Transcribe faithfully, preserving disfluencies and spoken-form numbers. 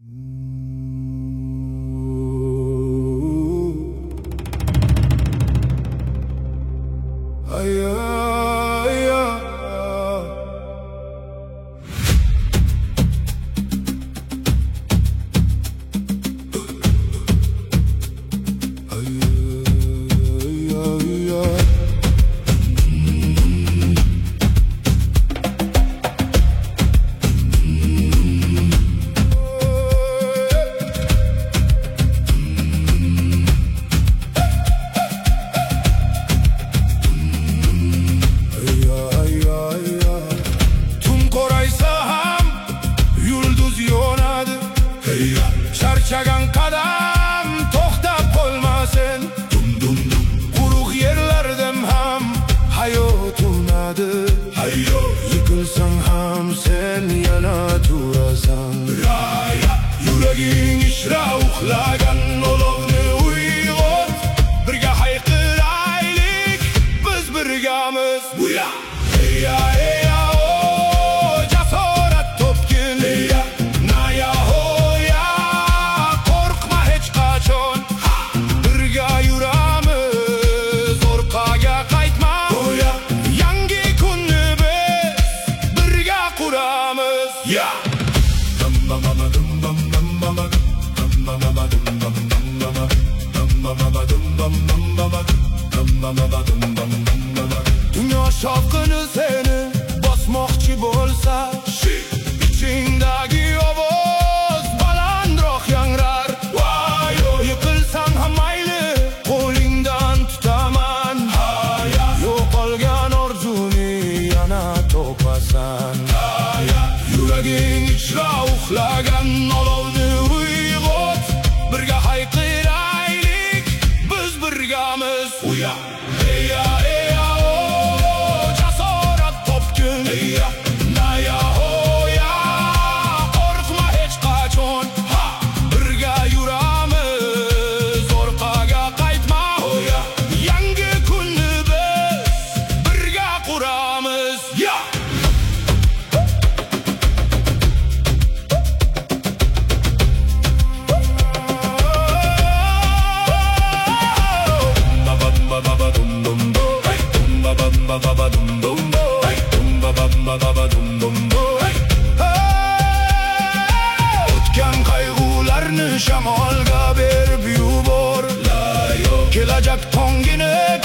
Charchagan qadam to'xtab qolmasin. Quruq yerlardan ham hayot unadi. Yiqilsang ham sen yana turasan. Yuraging ishra uxlagan olovni uyg'ot. Birga hayqiraylik, biz birgamiz. Buya eya eya o jasorat topgin. Naya hoya qo'rqma hech qachon. Birga yuramiz, orqaga qaytma. Yangi kunni biz birga quramiz. Dunyo shovqini seni bosmoqchi bo'lsa, ichingdagi ovoz balandroq yangrar. Yiqilsang ham mayli, qo'lingdan tutaman. Yo'qolgan orzuni yana topasan. Yuraging ichra uxlagan olovni uyg'ot. Birga hayqiraylik, biz birgamiz. Eya eya o jasorat topgin. Naya hoya qo'rqma hech qachon. Birga yuramiz, orqaga qaytma. Yangi kunni biz birga quramiz. O'tgan qayg'ularni shamolga berib yubor. Kelajak tongini